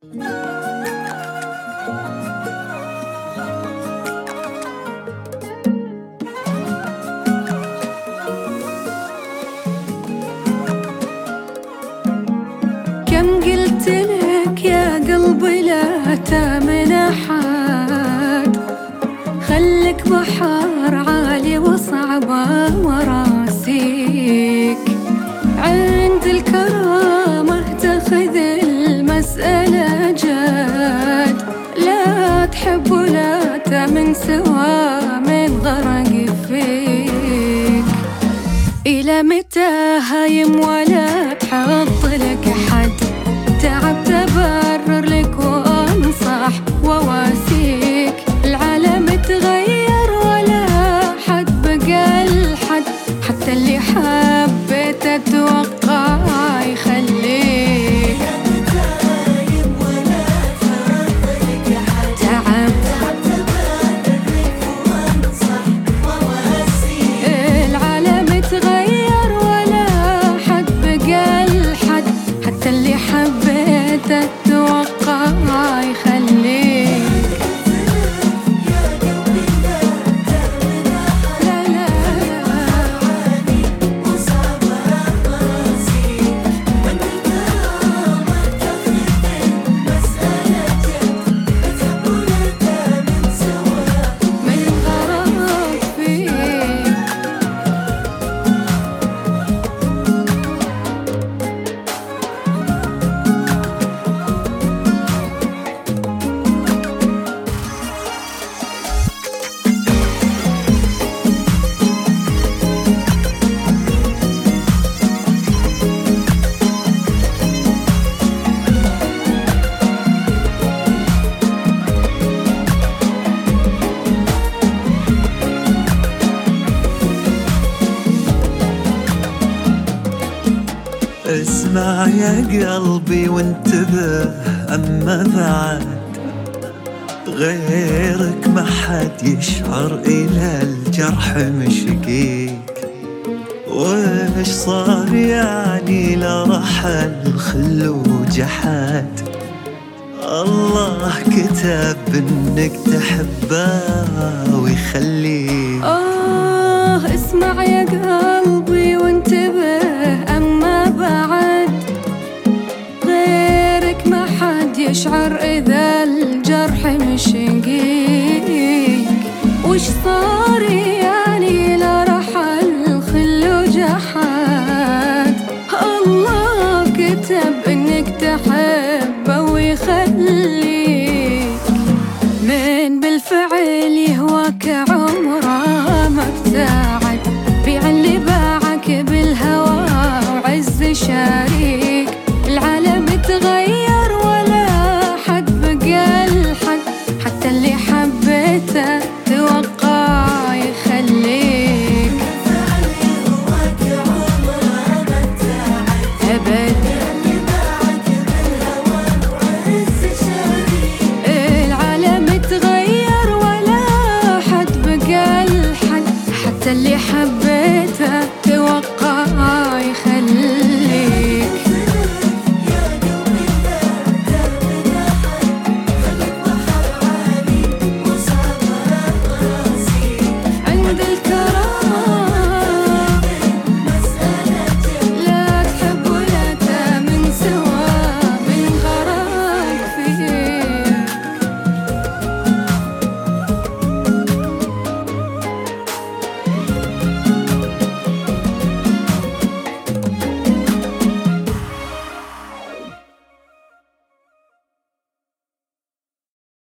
كم قلت لك يا قلبي لا تامن أحد، خلك بحر عالي وصعبة وراسيك، عند الكرامة تاخذ المسألة جد، لا تحب ولا تامن سوا من غرق فيك. إلى متى هايم ولا تحط لك حد، تعبت أبرر لك وأنصح وواسيك، العالم تغير ولا حد بقى الحد، حتى اللي حبيت أتوقع يخليك. العالم تغير ولا حد بقى الحد، حتى اللي حبيت أتوقع يخليك. اسمع يا قلبي وانتبه، أما بعد غيرك ما حد يشعر إلى الجرح مشقيك. وش صار يعني لا رحل خلو جحد، الله كتب انك تحبه ويخليك. اسمع يا قلبي وانتبه، أما بعد غيرك ما حد يشعر إذا الجرح مشقيك. وش صار